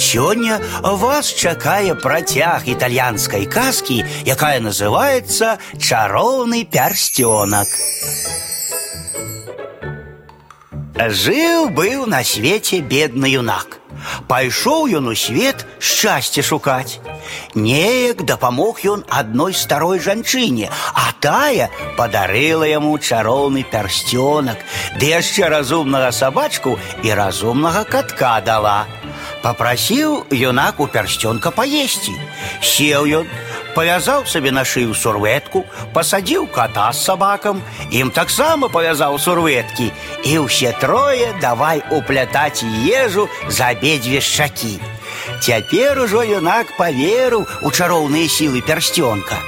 Сёння вас чакае працяг італьянскай казкі, якая называецца «Чароўны пярсцёнак». Жыў-быў на свеце бедны юнак. Пайшоў ён у свет шчасце шукаць. Неяк дапамог ён адной старой жанчыне, а тая падарыла яму чароўны пярсцёнак, ды яшчэ разумнага сабачку і разумнага катка дала. Папрасіў юнак у пярсцёнка паесці. Сеў ён, павязаў сабе на шыю сурвэтку, пасадзіў ката з сабакам, ім таксама павязаў сурвэткі, і ўсе трое давай уплятаць ежу за абедзве шчакі. Цяпер ужо юнак паверыў у чароўныя сілы пярсцёнка.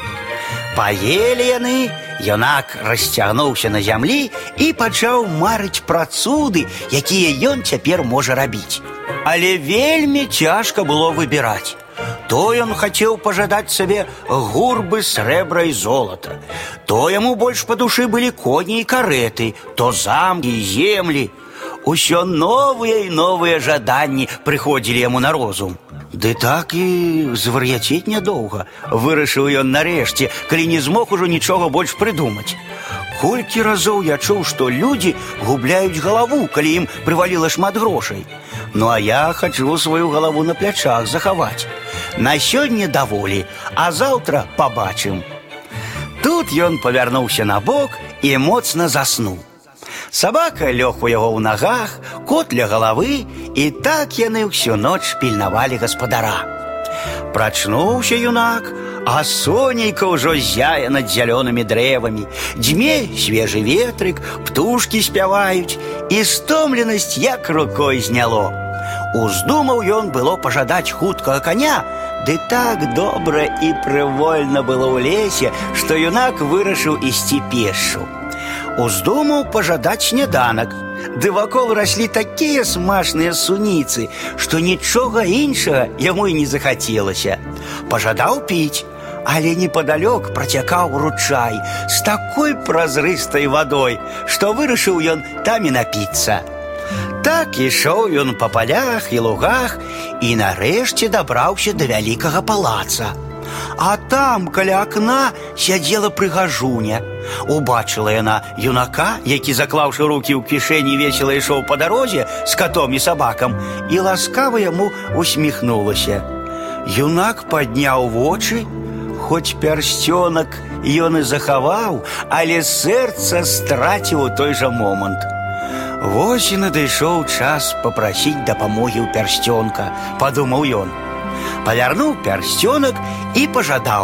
Паелі яны, юнак расцягнуўся на зямлі і пачаў марыць пра цуды, якія ён цяпер можа рабіць. Але вельмі цяжка было выбіраць. То ён хацеў пажадаць сабе гурбы срэбра і золата, то яму больш па душы былі коні і карэты, то замкі і землі. Усё новыя і новыя жаданні прыходзілі яму на розум. Ды так і звар'яцець нядоўга, вырашыў ён нарэшце, калі не змог ужо нічога больш прыдумаць. Колькі разоў я чуў, што людзі губляюць галаву, калі ім прываліла шмат грошай. Ну а я хачу сваю галаву на плячах захаваць. На сёння даволі, а заўтра пабачым. Тут ён павярнуўся на бок і моцна заснуў. Сабака лёг у яго ў нагах, кот ля галавы, і так яны ўсю ноч пільнавалі гаспадара. Прачнуўся юнак, а сонейка ўжо зяе над зялёнымі дрэвамі, дзьме свежы ветрык, птушкі спяваюць, і стомленасць як рукой зняло. Уздумаў ён было пажадаць хуткага коня, ды так добра і прывольна было ў лесе, што юнак вырашыў ісці пешшу. Уздумаў пажадаць сняданак, ды вакол раслі такія смачныя суніцы, што нічога іншага яму і не захацелася. Пажадаў піць, але непадалёк працякаў ручай з такой празрыстай вадой, што вырашыў ён там і напіцца. Так ішоў ён па палях і лугах і нарэшце дабраўся да вялікага палаца. А там каля акна сядзела прыгажуня. Убачыла яна юнака, які, заклаўшы рукі ў кішэні, весела ішоў па дарозе з катом і сабакам, і ласкава яму усміхнулася. Юнак падняў вочы, хоць пярсцёнак ён і захаваў, але сэрца страціў у той жа момант. Вось і надышоў час папрасіць дапамогі ў пярсцёнка, падумаў ён. Павярнуў пярсцёнак і пажадаў: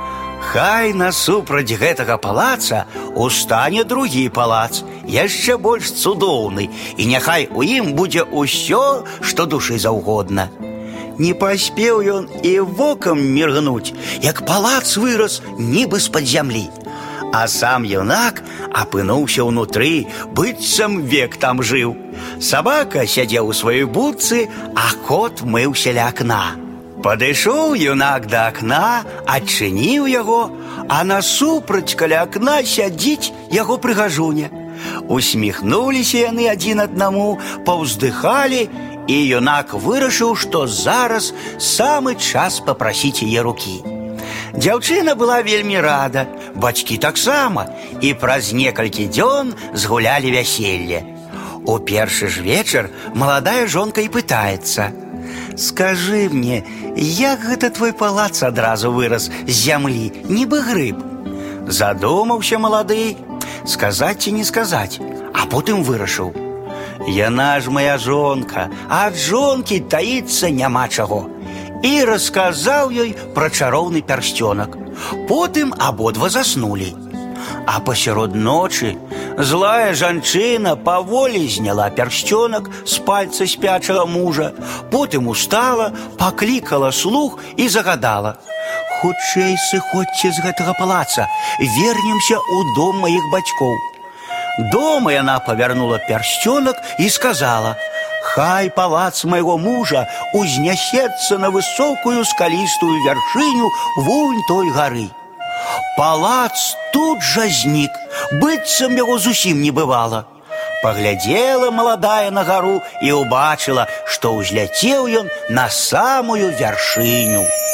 хай насупраць гэтага палаца устане другі палац, яшчэ больш цудоўны, і няхай у ім будзе ўсё, што душы заўгодна. Не паспеў ён і вокам міргнуць, як палац вырас нібы з-пад зямлі. А сам юнак апынуўся ўнутры, быццам век там жыў. Сабака сядзеў у сваёй будцы, а кот мыўся ля акна. Падышоў юнак да акна, адчыніў яго, а насупраць каля акна сядзіць яго прыгажуня. Усміхнуліся яны адзін аднаму, паўздыхалі, і юнак вырашыў, што зараз самы час папрасіць яе рукі. Дзяўчына была вельмі рада, бацькі таксама, і праз некалькі дзён згулялі вяселле. У першы ж вечар маладая жонка і пытаецца: скажы мне, як гэта твой палац адразу вырас з зямлі, нібы грыб? Задумаўся малады, сказаць ці не сказаць, а потым вырашыў: яна ж моя жонка, а ад жонкі таіцца няма чаго. І расказаў ёй пра чароўны пярсцёнак. Потым абодва заснулі. А пасярод ночы злая жанчына паволі зняла пярсцёнак з пальца спячага мужа, потым устала, паклікала слуг і загадала: хутчэй сыходзьце з гэтага палаца, вернемся ў дом маіх бацькоў. Дома яна павярнула пярсцёнак і сказала: хай палац майго мужа узнясецца на высокую скалістую вяршыню вунь той гары. Палац тут жа знік, быццам яго зусім не бывала. Паглядзела маладая на гару і ўбачыла, што ўзляцеў ён на самую вяршыню.